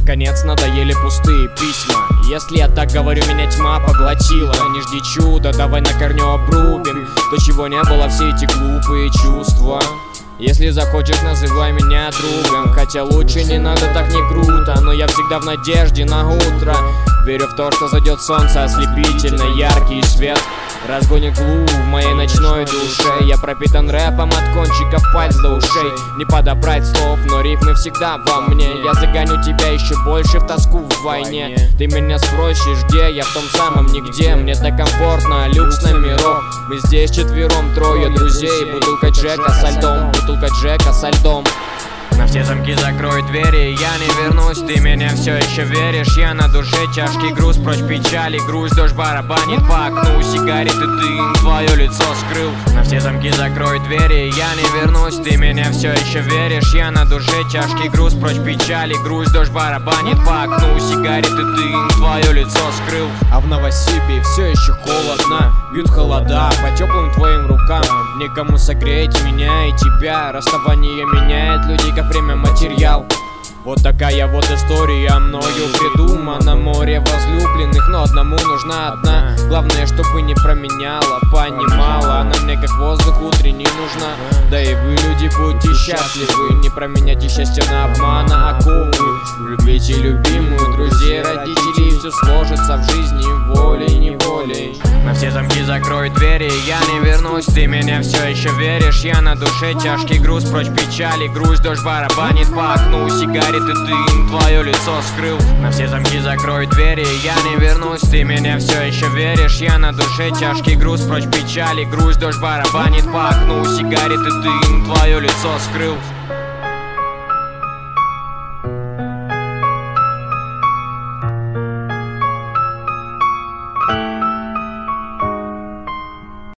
конец надоели пустые письма. Если я так говорю, меня тьма поглотила. Не жди чуда, давай на корню обрубим то, чего не было, все эти глупые чувства. Если захочешь, называй меня другом, хотя лучше не надо, так не круто. Но я всегда в надежде на утро. Верю в то, что зайдет солнце ослепительно яркий свет разгонит глубь в моей ночной душе. Я пропитан рэпом от кончиков пальцев до ушей. Не подобрать слов, но рифмы всегда во мне. Я загоню тебя еще больше в тоску в войне. Ты меня спросишь, где я, в том самом нигде. Мне так комфортно, люкс номеров. Мы здесь четвером, трое друзей. Бутылка Джека со льдом, бутылка Джека со льдом. На все замки закрой двери, я не вернусь, ты меня все еще веришь. Я на душе тяжкий груз, прочь печали, грусть, дождь барабанит по окну. Сигареты дым, твое лицо скрыл. На все замки закрой двери, я не вернусь, ты меня все еще веришь. Я на душе тяжкий груз, прочь печали, грусть, дождь барабанит по окну. Сигареты дым, твое лицо скрыл. А в Новосибе все еще холодно, бьют холода по теплым твоим рукам. Некому согреть меня и тебя, расставание меняет людей как время материал. Вот такая вот история мною придумана. Море возлюбленных, но одному нужна одна. Главное, чтобы не променяла, понимала. Она мне как воздух утренний нужна. Да и вы, люди, будьте счастливы. Не променяйте счастье на обман, а оковы. Любите любимую, друзей, родителей. Все сложится в жизни волей-неволей. На все замки закрой двери, я не вернусь, ты меня все еще веришь. Я на душе тяжкий груз, прочь печали, грусть, дождь барабанит по окну. Сигареты дым, твое лицо скрыл. На все замки закрой двери, я не вернусь, ты меня все еще веришь. Я на душе тяжкий груз, прочь печали, грусть, дождь барабанит по окну. Сигареты дым, твое лицо скрыл.